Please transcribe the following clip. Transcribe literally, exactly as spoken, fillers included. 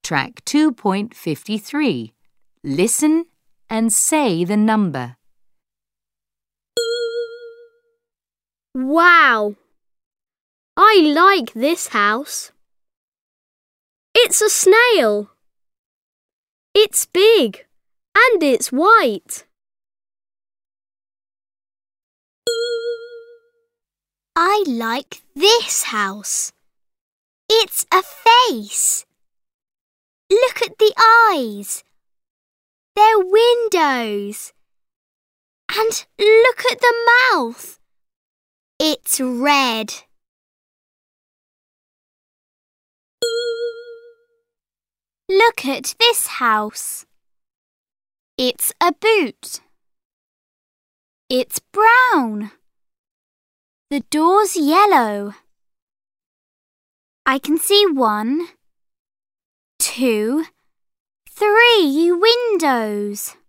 Track two point five three. Listen and say the number. Wow! I like this house. It's a snail. It's big and it's white. I like this house. It's a face. Look at the eyes. They're windows. And look at the mouth. It's red. Look at this house. It's a boot. It's brown. The door's yellow. I can see one, two, three windows.